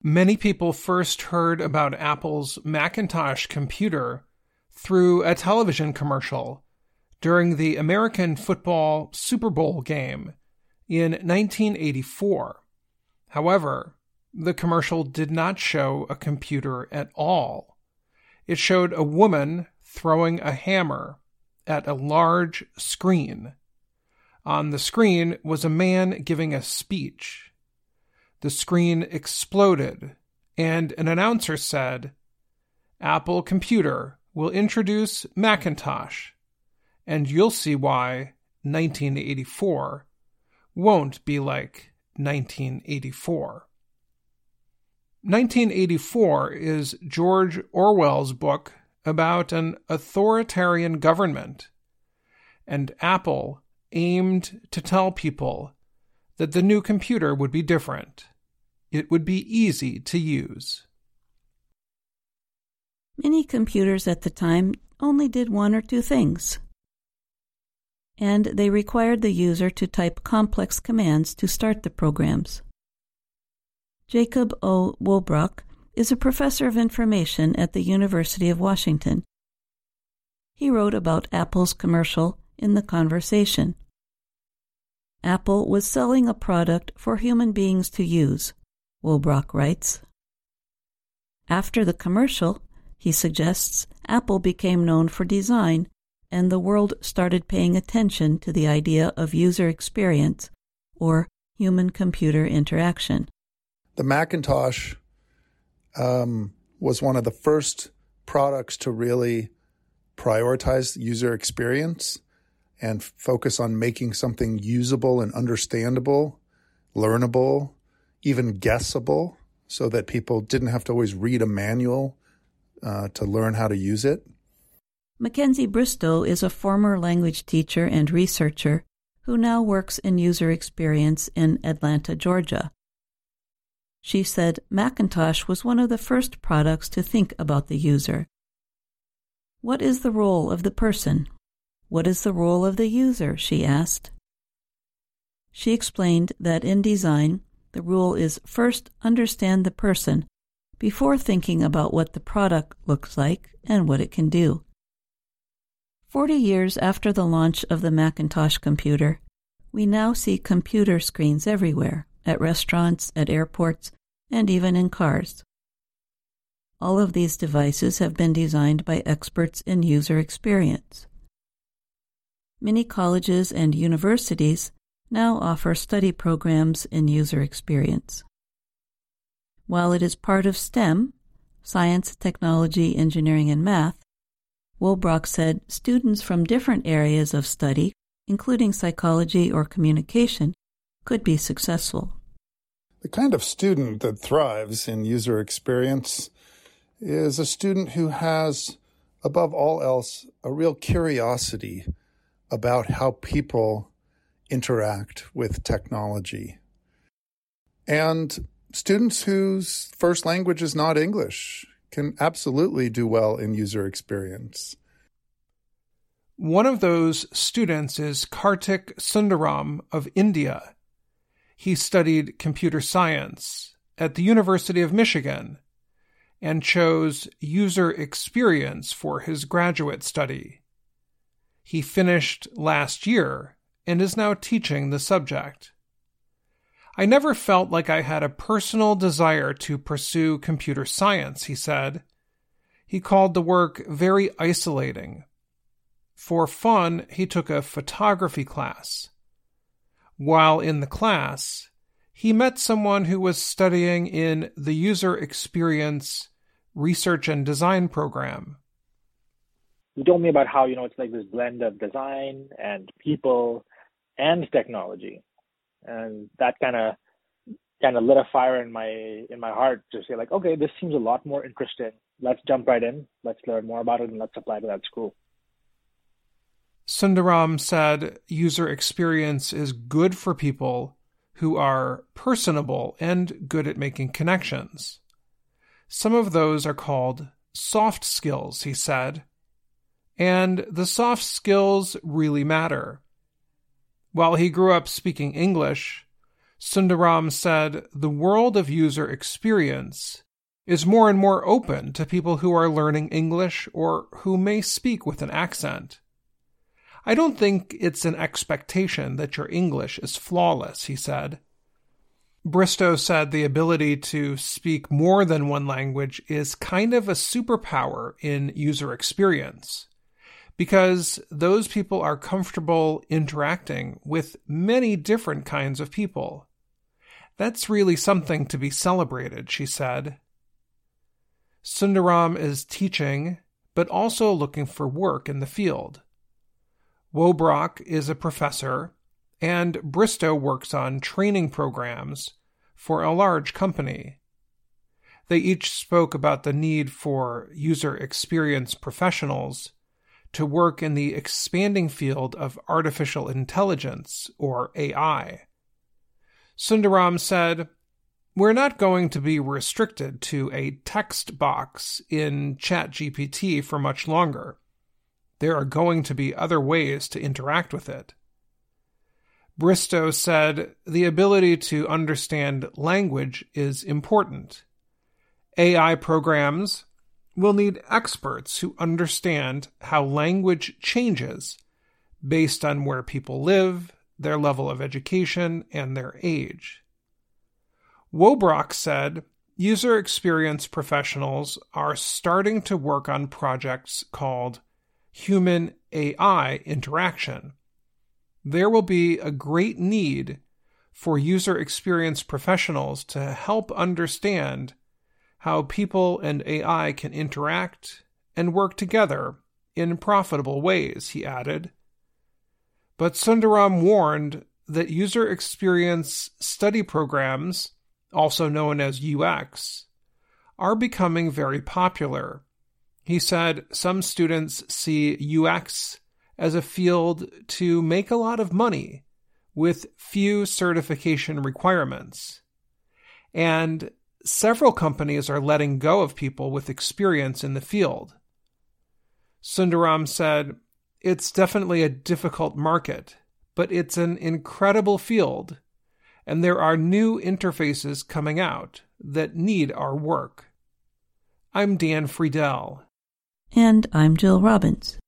Many people first heard about Apple's Macintosh computer through a television commercial during the American football Super Bowl game in 1984. However, the commercial did not show a computer at all. It showed a woman throwing a hammer at a large screen. On the screen was a man giving a speech. The screen exploded, and an announcer said, "Apple Computer will introduce Macintosh, and you'll see why 1984 won't be like 1984. 1984 is George Orwell's book about an authoritarian government, and Apple aimed to tell people that the new computer would be different. It would be easy to use. Many computers at the time only did one or two things, and they required the user to type complex commands to start the programs. Jacob O. Woolbrock is a professor of information at the University of Washington. He wrote about Apple's commercial in The Conversation. Apple was selling a product for human beings to use, Woolbrock writes. After the commercial, he suggests, Apple became known for design, and the world started paying attention to the idea of user experience, or human-computer interaction. The Macintosh was one of the first products to really prioritize user experience and focus on making something usable and understandable, learnable, even guessable, so that people didn't have to always read a manual to learn how to use it. Mackenzie Bristow is a former language teacher and researcher who now works in user experience in Atlanta, Georgia. She said Macintosh was one of the first products to think about the user. What is the role of the person? What is the role of the user? She asked. She explained that in design, the rule is first understand the person before thinking about what the product looks like and what it can do. 40 years after the launch of the Macintosh computer, we now see computer screens everywhere, at restaurants, at airports, and even in cars. All of these devices have been designed by experts in user experience. Many colleges and universities now offer study programs in user experience. While it is part of STEM, science, technology, engineering, and math, Woolbrock said students from different areas of study, including psychology or communication, could be successful. The kind of student that thrives in user experience is a student who has, above all else, a real curiosity about how people interact with technology. And students whose first language is not English can absolutely do well in user experience. One of those students is Kartik Sundaram of India. He studied computer science at the University of Michigan and chose user experience for his graduate study. He finished last year and is now teaching the subject. I never felt like I had a personal desire to pursue computer science, he said. He called the work very isolating. For fun, he took a photography class. While in the class, he met someone who was studying in the User Experience Research and Design program. He told me about how, it's like this blend of design and people and technology. And that kind of lit a fire in my heart to say, like, okay, this seems a lot more interesting. Let's jump right in. Let's learn more about it and let's apply to that school. Sundaram said user experience is good for people who are personable and good at making connections. Some of those are called soft skills, he said. And the soft skills really matter. While he grew up speaking English, Sundaram said the world of user experience is more and more open to people who are learning English or who may speak with an accent. I don't think it's an expectation that your English is flawless, he said. Bristow said the ability to speak more than one language is kind of a superpower in user experience, because those people are comfortable interacting with many different kinds of people. That's really something to be celebrated, she said. Sundaram is teaching, but also looking for work in the field. Wobrock is a professor, and Bristow works on training programs for a large company. They each spoke about the need for user experience professionals to work in the expanding field of artificial intelligence, or AI. Sundaram said, "We're not going to be restricted to a text box in ChatGPT for much longer. There are going to be other ways to interact with it." Bristow said the ability to understand language is important. AI programs will need experts who understand how language changes based on where people live, their level of education, and their age. Wobrock said user experience professionals are starting to work on projects called human-AI interaction. There will be a great need for user experience professionals to help understand how people and AI can interact and work together in profitable ways, he added. But Sundaram warned that user experience study programs, also known as UX, are becoming very popular. He said some students see UX as a field to make a lot of money with few certification requirements. And several companies are letting go of people with experience in the field. Sundaram said, "It's definitely a difficult market, but it's an incredible field, and there are new interfaces coming out that need our work." I'm Dan Friedel. And I'm Jill Robbins.